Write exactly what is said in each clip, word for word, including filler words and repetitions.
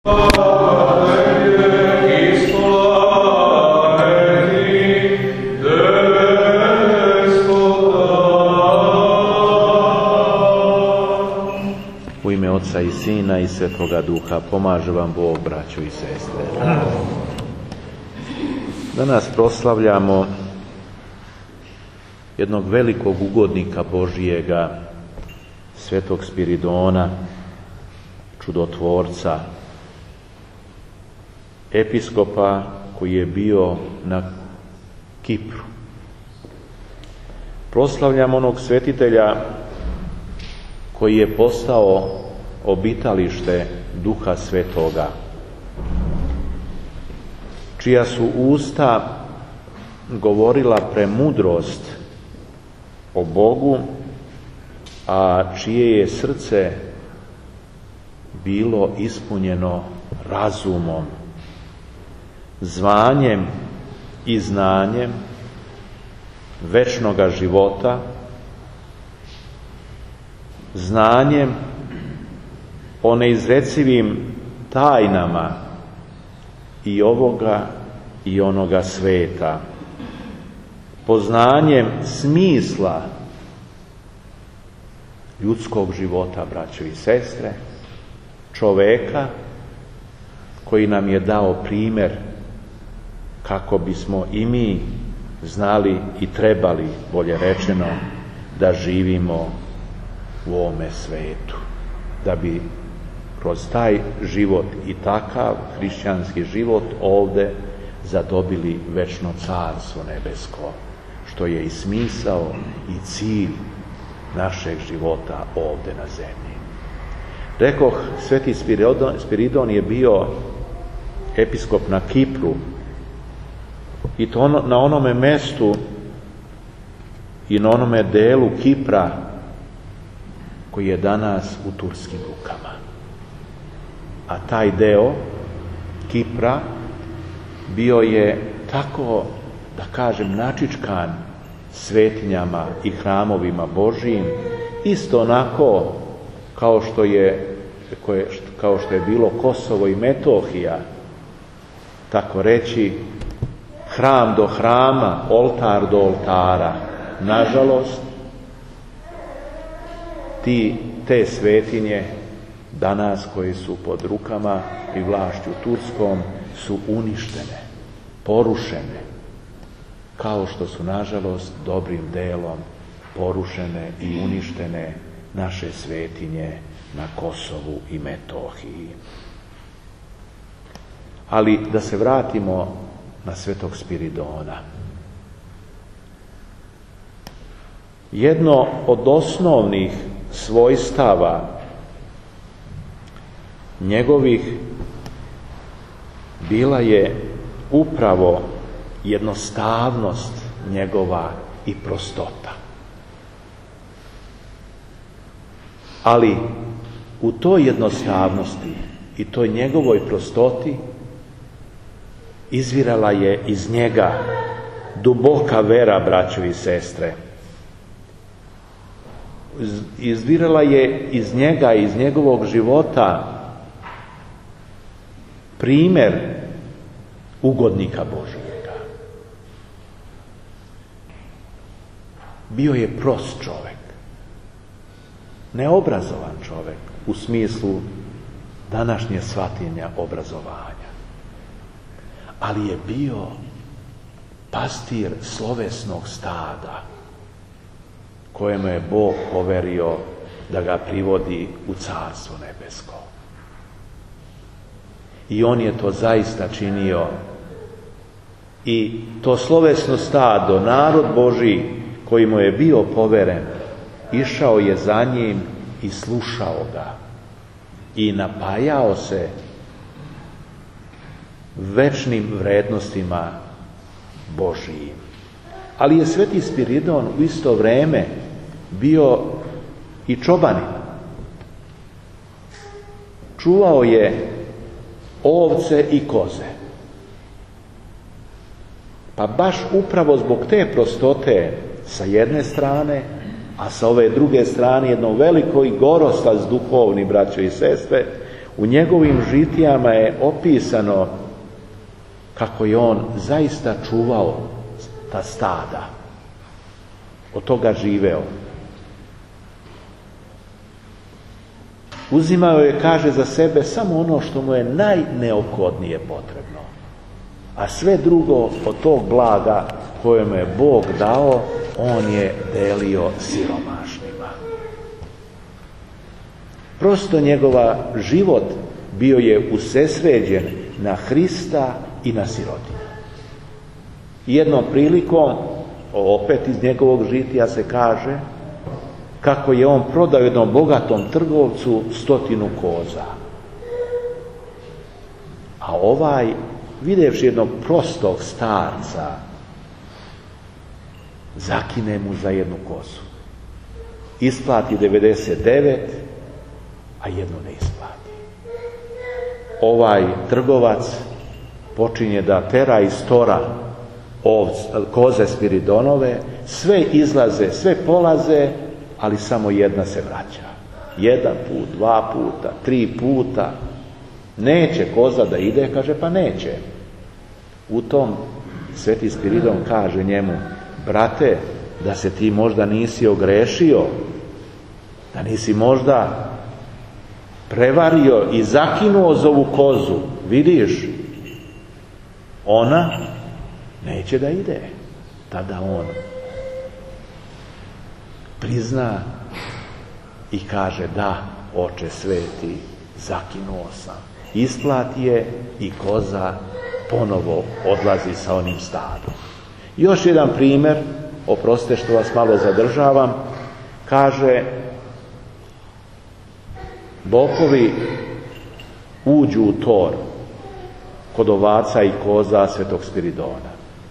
U ime Oca i Sina i Svetoga Duha, pomaže vam Bog, braćo i sestre. Danas proslavljamo jednog velikog ugodnika Božijega, Svetog Spiridona, čudotvorca, episkopa koji je bio na Kipru. Proslavljamo onog svetitelja koji je postao obitalište Duha Svetoga, čija su usta govorila premudrost o Bogu, a čije je srce bilo ispunjeno razumom, zvanjem i znanjem večnoga života, znanjem o neizrecivim tajnama i ovoga i onoga sveta, poznanjem smisla ljudskog života, braćo i sestre, čoveka koji nam je dao primjer kako bismo i mi znali i trebali, bolje rečeno, da živimo u ovome svetu, da bi kroz taj život i takav hrišćanski život ovde zadobili večno carstvo nebesko, što je i smisao i cilj našeg života ovde na zemlji. Rekoh, Sveti Spiridon, Spiridon je bio episkop na Kipru, i to ono, na onome mestu i na onome delu Kipra koji je danas u turskim rukama. A taj deo Kipra bio je tako, da kažem, načičkan svetinjama i hramovima Božijim, isto onako kao što je, kao što je bilo Kosovo i Metohija, tako reći, hram do hrama, oltar do oltara. Nažalost, ti, te svetinje danas koje su pod rukama i vlašću turskom su uništene, porušene, kao što su nažalost dobrim delom porušene i uništene naše svetinje na Kosovu i Metohiji. Ali da se vratimo na Svetog Spiridona. Jedno od osnovnih svojstava njegovih bila je upravo jednostavnost njegova i prostota. Ali u toj jednostavnosti i toj njegovoj prostoti izvirala je iz njega duboka vera, braćo i sestre. Izvirala je iz njega, iz njegovog života primjer ugodnika Božijega. Bio je prost čovjek, neobrazovan čovjek u smislu današnje shvatanja obrazovanja, ali je bio pastir slovesnog stada kojemu je Bog poverio da ga privodi u Carstvo nebesko. I on je to zaista činio. I to slovesno stado, narod Božji koji mu je bio poveren, išao je za njim i slušao ga i napajao se večnim vrednostima Božijim. Ali je Sveti Spiridon u isto vrijeme bio i čobanin. Čuvao je ovce i koze. Pa baš upravo zbog te prostote sa jedne strane, a sa ove druge strane jedno veliko i gorostas duhovni, braćo i sestre, U njegovim žitijama je opisano kako je on zaista čuvao ta stada. Od toga živeo. Uzimao je, kaže, za sebe samo ono što mu je najneophodnije potrebno. A sve drugo od tog blaga koje mu je Bog dao, on je delio siromašnima. Prosto njegova život bio je usredsređen na Hrista i na sirotinju. Jednom prilikom, opet iz njegovog žitija se kaže, kako je on prodao jednom bogatom trgovcu stotinu koza. A ovaj, vidjevši jednog prostog starca, zakine mu za jednu kozu. Isplati devedeset devet, a jednu ne isplati. Ovaj trgovac počinje da tera iz tora ovc, koze Spiridonove, sve izlaze, sve polaze, ali samo jedna se vraća. Jedan put, dva puta, tri puta. Neće koza da ide, kaže, pa neće. U tom Sveti Spiridon kaže njemu, brate, da se ti možda nisi ogrešio, da nisi možda prevario i zakinuo za ovu kozu, vidiš, ona neće da ide. Tada on prizna i kaže, da, oče sveti, zakinuo sam. Isplati je i koza ponovo odlazi sa onim stadom. Još jedan primjer, oprostite što vas malo zadržavam, kaže, bokovi uđu u tor kod ovaca i koza Svetog Spiridona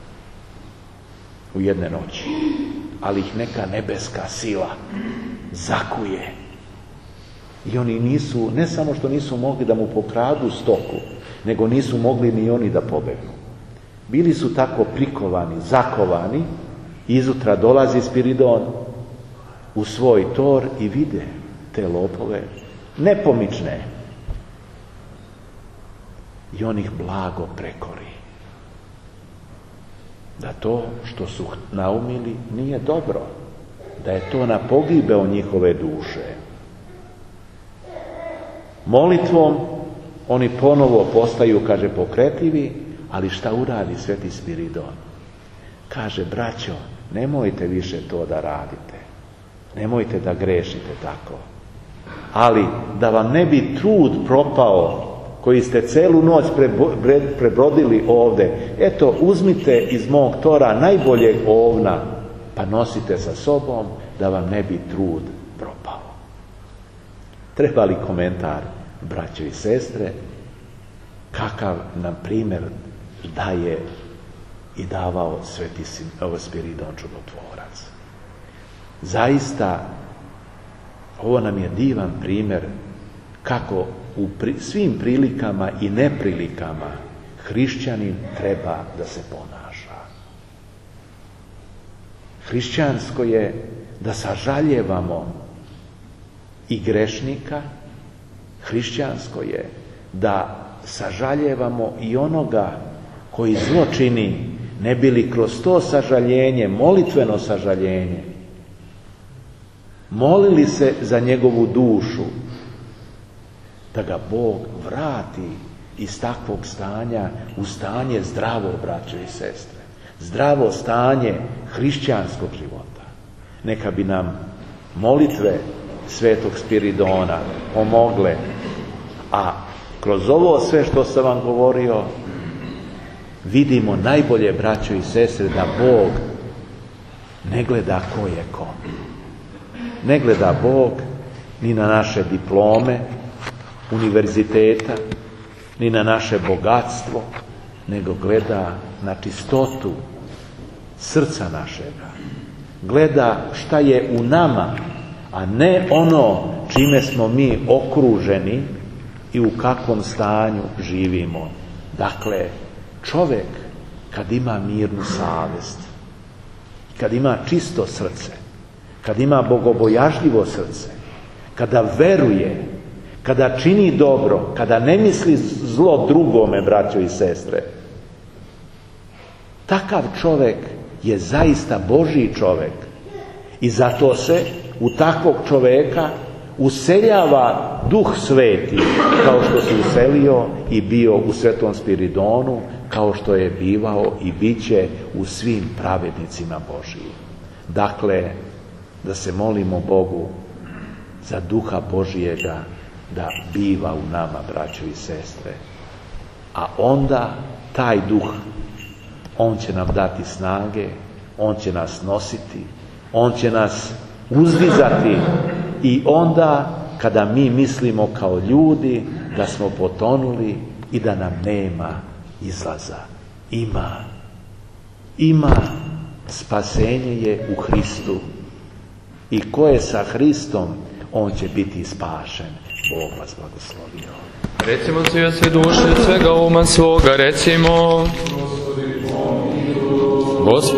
u jedne noći, ali ih neka nebeska sila zakuje. I oni nisu, ne samo što nisu mogli da mu pokradu stoku, nego nisu mogli ni oni da pobegnu. Bili su tako prikovani, zakovani, izutra dolazi Spiridon u svoj tor i vide te lopove nepomične. I on ih blago prekori. Da to što su naumili nije dobro. Da je to na pogibeo njihove duše. Molitvom oni ponovo postaju, kaže, pokretljivi, ali šta uradi Sveti Spiridon? Kaže, braćo, nemojte više to da radite. Nemojte da grešite tako. Ali da vam ne bi trud propao, koji ste celu noć prebrodili ovde, eto, uzmite iz mog tora najboljeg ovna, pa nosite sa sobom, da vam ne bi trud propao. Treba li komentar, braćo i sestre, kakav nam primjer daje i davao Sveti Spiridon Čudotvorac. Zaista, ovo nam je divan primjer kako u pri, svim prilikama i neprilikama hrišćanin treba da se ponaša. Hrišćansko je da sažaljevamo i grešnika, hrišćansko je da sažaljevamo i onoga koji zlo čini, ne bi li kroz to sažaljenje, molitveno sažaljenje, molili se za njegovu dušu, da ga Bog vrati iz takvog stanja u stanje zdravo, braćo i sestre. Zdravo stanje hrišćanskog života. Neka bi nam molitve Svetog Spiridona pomogle, a kroz ovo sve što sam vam govorio, vidimo najbolje, braćo i sestre, da Bog ne gleda ko je ko. Ne gleda Bog ni na naše diplome univerziteta, ni na naše bogatstvo, nego gleda na čistotu srca našega. Gleda šta je u nama, a ne ono čime smo mi okruženi i u kakvom stanju živimo. Dakle, čovjek kad ima mirnu savjest, kad ima čisto srce, kad ima bogobojažljivo srce, kada veruje, kada čini dobro, kada ne misli zlo drugome, braćo i sestre, takav čovjek je zaista Božji čovjek. I zato se u takvog čovjeka useljava Duh Sveti, kao što se uselio i bio u Svetom Spiridonu, kao što je bivao i bit će u svim pravednicima Božijim. Dakle, da se molimo Bogu za Duha Božijega da biva u nama, braćo i sestre. A onda taj Duh, on će nam dati snage, on će nas nositi, on će nas uzdizati i onda kada mi mislimo kao ljudi da smo potonuli i da nam nema izlaza. Ima. Ima. Spasenje je u Hristu. I ko je sa Hristom, on će biti spašen. Bog vas blagoslovio. Recimo se sve duše, svega uma svoga, recimo. Gospod